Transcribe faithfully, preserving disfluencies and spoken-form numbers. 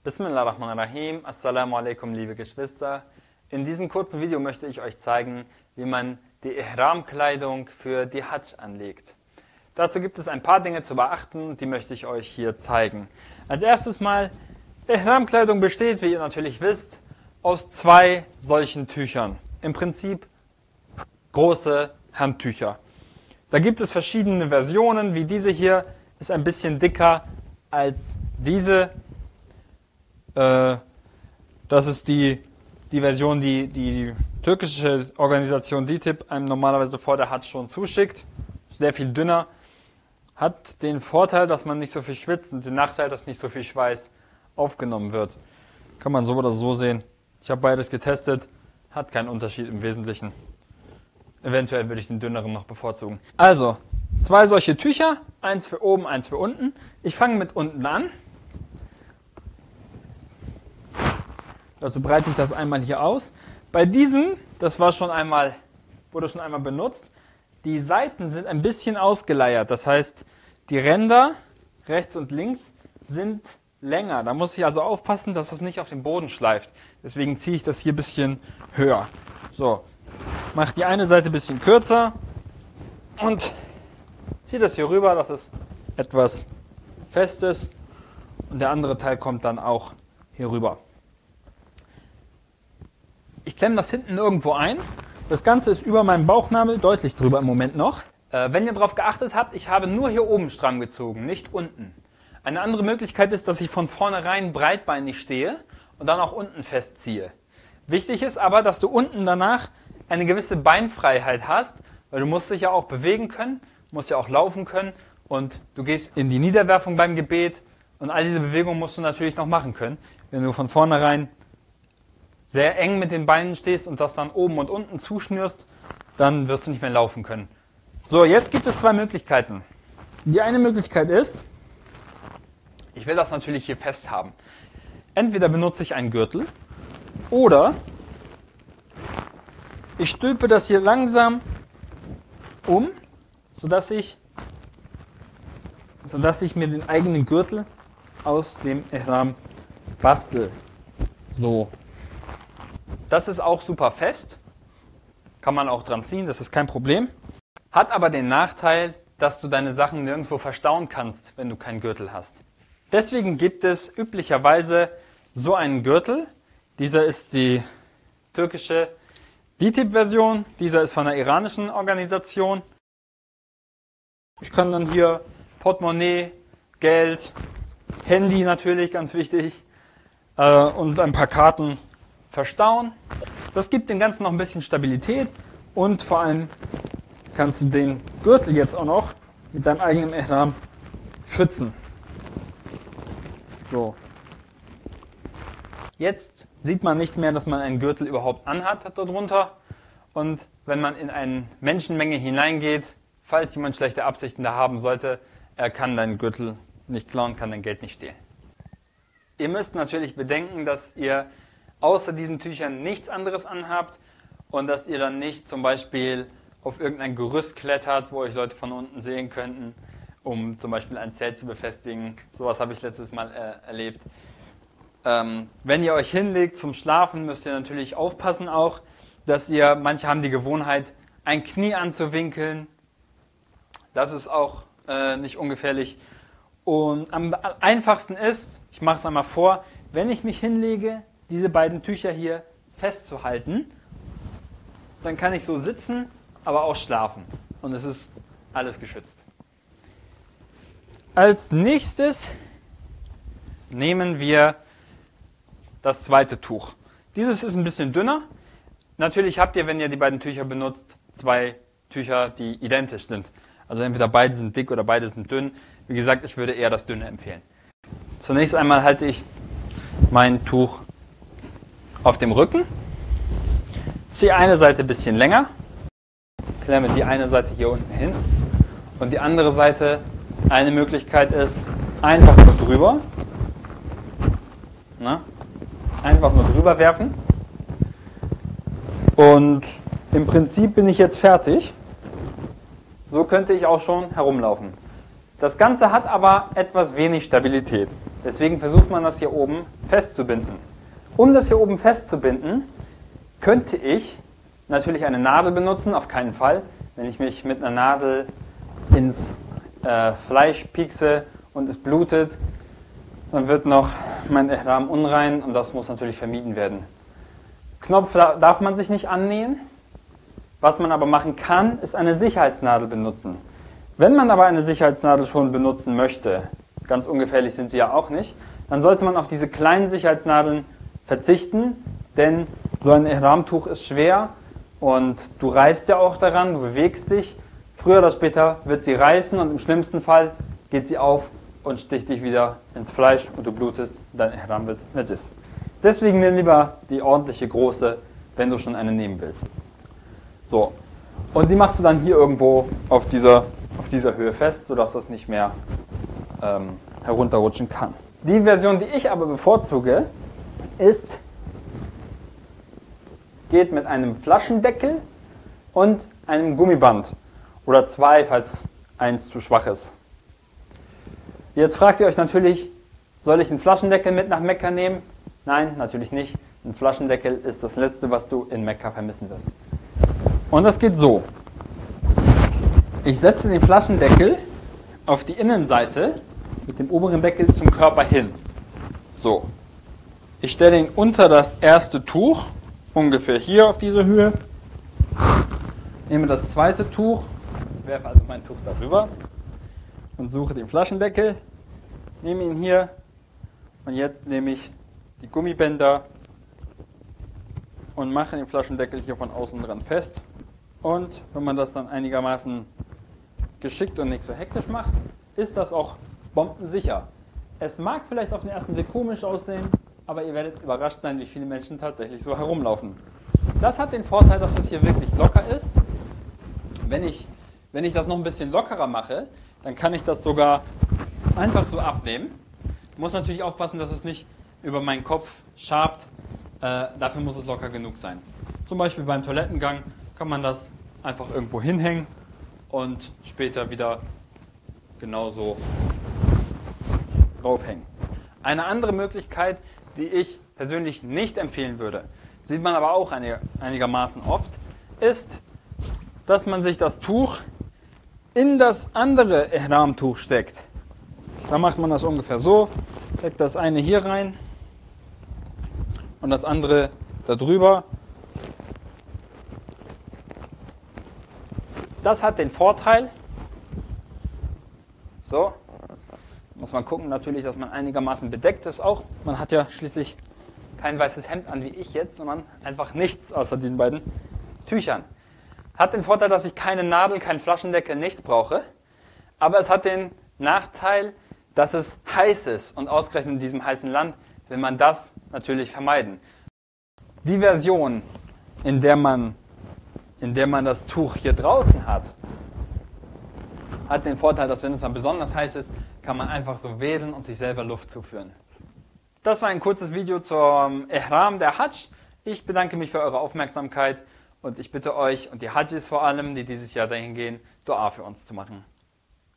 Bismillahirrahmanirrahim. Assalamu alaikum, liebe Geschwister. In diesem kurzen Video möchte ich euch zeigen, wie man die Ihram-Kleidung für die Hajj anlegt. Dazu gibt es ein paar Dinge zu beachten, die möchte ich euch hier zeigen. Als erstes mal, Ihram-Kleidung besteht, wie ihr natürlich wisst, aus zwei solchen Tüchern. Im Prinzip große Handtücher. Da gibt es verschiedene Versionen, wie diese hier ist ein bisschen dicker als diese. Das ist die, die Version, die die türkische Organisation D I T I B einem normalerweise vor der Hajj schon zuschickt. Sehr viel dünner. Hat den Vorteil, dass man nicht so viel schwitzt und den Nachteil, dass nicht so viel Schweiß aufgenommen wird. Kann man so oder so sehen. Ich habe beides getestet. Hat keinen Unterschied im Wesentlichen. Eventuell würde ich den dünneren noch bevorzugen. Also, zwei solche Tücher. Eins für oben, eins für unten. Ich fange mit unten an. Also breite ich das einmal hier aus. Bei diesem, das war schon einmal, wurde schon einmal benutzt, die Seiten sind ein bisschen ausgeleiert. Das heißt, die Ränder rechts und links sind länger. Da muss ich also aufpassen, dass es nicht auf den Boden schleift. Deswegen ziehe ich das hier ein bisschen höher. So, mache die eine Seite ein bisschen kürzer und ziehe das hier rüber, dass es etwas fest ist. Und der andere Teil kommt dann auch hier rüber. Ich klemme das hinten irgendwo ein. Das Ganze ist über meinem Bauchnabel, deutlich drüber im Moment noch. Äh, wenn ihr darauf geachtet habt, ich habe nur hier oben stramm gezogen, nicht unten. Eine andere Möglichkeit ist, dass ich von vornherein breitbeinig stehe und dann auch unten festziehe. Wichtig ist aber, dass du unten danach eine gewisse Beinfreiheit hast, weil du musst dich ja auch bewegen können, musst ja auch laufen können und du gehst in die Niederwerfung beim Gebet und all diese Bewegungen musst du natürlich noch machen können. Wenn du von vornherein sehr eng mit den Beinen stehst und das dann oben und unten zuschnürst, dann wirst du nicht mehr laufen können. So, jetzt gibt es zwei Möglichkeiten. Die eine Möglichkeit ist, ich will das natürlich hier fest haben. Entweder benutze ich einen Gürtel oder ich stülpe das hier langsam um, sodass ich, sodass ich mir den eigenen Gürtel aus dem Ihram bastel. So. Das ist auch super fest, kann man auch dran ziehen, das ist kein Problem. Hat aber den Nachteil, dass du deine Sachen nirgendwo verstauen kannst, wenn du keinen Gürtel hast. Deswegen gibt es üblicherweise so einen Gürtel. Dieser ist die türkische D I T I B-Version, dieser ist von einer iranischen Organisation. Ich kann dann hier Portemonnaie, Geld, Handy natürlich, ganz wichtig, äh, und ein paar Karten verstauen. Das gibt dem Ganzen noch ein bisschen Stabilität und vor allem kannst du den Gürtel jetzt auch noch mit deinem eigenen Ihram schützen. So. Jetzt sieht man nicht mehr, dass man einen Gürtel überhaupt anhat darunter und wenn man in eine Menschenmenge hineingeht, falls jemand schlechte Absichten da haben sollte, er kann deinen Gürtel nicht klauen, kann dein Geld nicht stehlen. Ihr müsst natürlich bedenken, dass ihr außer diesen Tüchern nichts anderes anhabt und dass ihr dann nicht zum Beispiel auf irgendein Gerüst klettert, wo euch Leute von unten sehen könnten, um zum Beispiel ein Zelt zu befestigen. Sowas habe ich letztes Mal äh, erlebt. Ähm, wenn ihr euch hinlegt zum Schlafen, müsst ihr natürlich aufpassen auch, dass ihr, manche haben die Gewohnheit, ein Knie anzuwinkeln. Das ist auch äh, nicht ungefährlich. Und am einfachsten ist, ich mache es einmal vor, wenn ich mich hinlege, diese beiden Tücher hier festzuhalten, dann kann ich so sitzen, aber auch schlafen. Und es ist alles geschützt. Als nächstes nehmen wir das zweite Tuch. Dieses ist ein bisschen dünner. Natürlich habt ihr, wenn ihr die beiden Tücher benutzt, zwei Tücher, die identisch sind. Also entweder beide sind dick oder beide sind dünn. Wie gesagt, ich würde eher das dünne empfehlen. Zunächst einmal halte ich mein Tuch auf dem Rücken, ziehe eine Seite ein bisschen länger, klemme die eine Seite hier unten hin und die andere Seite, eine Möglichkeit ist, einfach nur drüber, na, einfach nur drüber werfen und im Prinzip bin ich jetzt fertig. So könnte ich auch schon herumlaufen. Das Ganze hat aber etwas wenig Stabilität. Deswegen versucht man das hier oben festzubinden. Um das hier oben festzubinden, könnte ich natürlich eine Nadel benutzen, auf keinen Fall. Wenn ich mich mit einer Nadel ins äh, Fleisch piekse und es blutet, dann wird noch mein Ihram unrein und das muss natürlich vermieden werden. Knopf darf man sich nicht annähen. Was man aber machen kann, ist eine Sicherheitsnadel benutzen. Wenn man aber eine Sicherheitsnadel schon benutzen möchte, ganz ungefährlich sind sie ja auch nicht, dann sollte man auf diese kleinen Sicherheitsnadeln verzichten, denn so ein Ihramtuch ist schwer und du reißt ja auch daran, du bewegst dich. Früher oder später wird sie reißen und im schlimmsten Fall geht sie auf und sticht dich wieder ins Fleisch und du blutest, dein Ihram wird najis. Deswegen nimm lieber die ordentliche große, wenn du schon eine nehmen willst. So, und die machst du dann hier irgendwo auf dieser, auf dieser Höhe fest, sodass das nicht mehr ähm, herunterrutschen kann. Die Version, die ich aber bevorzuge, ist, geht mit einem Flaschendeckel und einem Gummiband. Oder zwei, falls eins zu schwach ist. Jetzt fragt ihr euch natürlich, soll ich einen Flaschendeckel mit nach Mekka nehmen? Nein, natürlich nicht. Ein Flaschendeckel ist das Letzte, was du in Mekka vermissen wirst. Und das geht so. Ich setze den Flaschendeckel auf die Innenseite mit dem oberen Deckel zum Körper hin. So. Ich stelle ihn unter das erste Tuch, ungefähr hier auf diese Höhe. Nehme das zweite Tuch, ich werfe also mein Tuch darüber und suche den Flaschendeckel, nehme ihn hier und jetzt nehme ich die Gummibänder und mache den Flaschendeckel hier von außen dran fest. Und wenn man das dann einigermaßen geschickt und nicht so hektisch macht, ist das auch bombensicher. Es mag vielleicht auf den ersten Blick komisch aussehen, aber ihr werdet überrascht sein, wie viele Menschen tatsächlich so herumlaufen. Das hat den Vorteil, dass es hier wirklich locker ist. Wenn ich, wenn ich das noch ein bisschen lockerer mache, dann kann ich das sogar einfach so abnehmen. Ich muss natürlich aufpassen, dass es nicht über meinen Kopf schabt. Äh, dafür muss es locker genug sein. Zum Beispiel beim Toilettengang kann man das einfach irgendwo hinhängen und später wieder genauso draufhängen. Eine andere Möglichkeit, die ich persönlich nicht empfehlen würde, sieht man aber auch einigermaßen oft, ist, dass man sich das Tuch in das andere Ihramtuch steckt. Da macht man das ungefähr so, steckt das eine hier rein und das andere da drüber. Das hat den Vorteil, so, muss man gucken natürlich, dass man einigermaßen bedeckt ist auch. Man hat ja schließlich kein weißes Hemd an wie ich jetzt, sondern einfach nichts außer diesen beiden Tüchern. Hat den Vorteil, dass ich keine Nadel, keinen Flaschendeckel, nichts brauche. Aber es hat den Nachteil, dass es heiß ist. Und ausgerechnet in diesem heißen Land will man das natürlich vermeiden. Die Version, in der man, in der man das Tuch hier draußen hat, hat den Vorteil, dass wenn es mal besonders heiß ist, kann man einfach so wedeln und sich selber Luft zuführen. Das war ein kurzes Video zum Ihram der Hajj. Ich bedanke mich für eure Aufmerksamkeit und ich bitte euch und die Hajjis vor allem, die dieses Jahr dahin gehen, Dua für uns zu machen.